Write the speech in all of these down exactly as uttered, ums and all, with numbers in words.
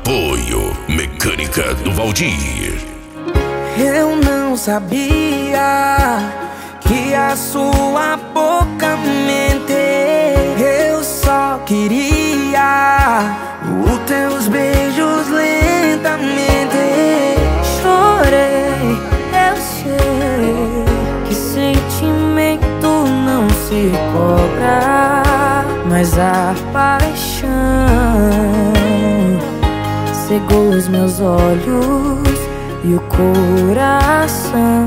Apoio Mecânica do Valdir. Eu não sabia que a sua boca mente. Eu só queria os teus beijos lentamente. Chorei, eu sei que sentimento não se cobra, mas a paixão cegou os meus olhos e o coração,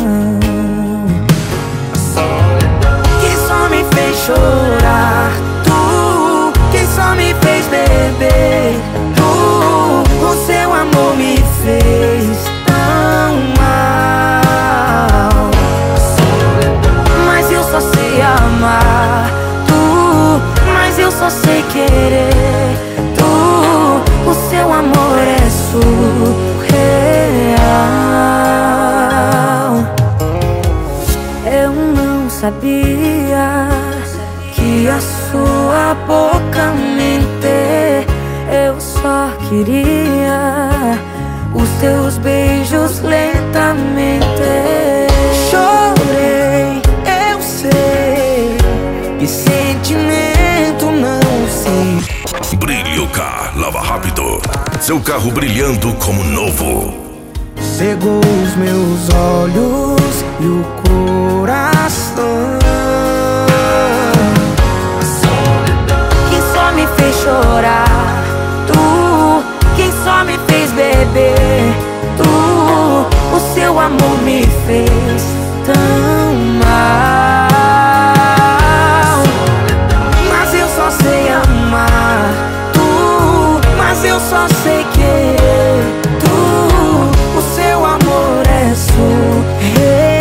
que só me fez chorar. Tu, que só me fez beber. Tu, o seu amor me fez tão mal. Mas eu só sei amar. Tu, mas eu só sei querer. Tu, o seu amor é surreal. Eu não sabia que a sua boca mente. Eu só queria os teus beijos lentamente. Chorei, eu sei que sentimento não se. Brilho Car Lava Rápido. Seu carro brilhando como novo. Cegou os meus olhos e o coração, que só me fez chorar. Tu, que só me fez beber. Tu, o seu amor me fez tão mal. Mas eu só sei amar. Tu, mas eu só sei querer. Tu, o seu amor é surreal.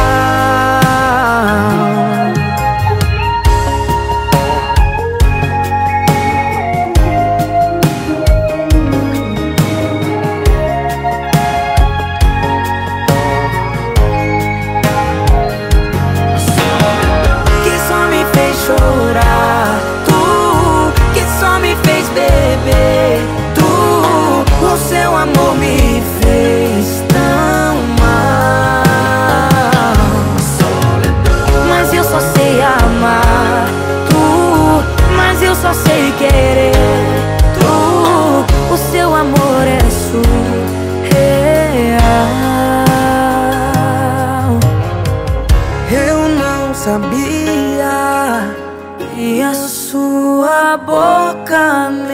Que só me fez chorar. Tu, que só me fez beber. Tu, o seu amor me fez tão mal. Mas eu só sei amar. Tu, mas eu só sei querer. Tu, o seu amor é surreal. Eu não sabia que a sua boca me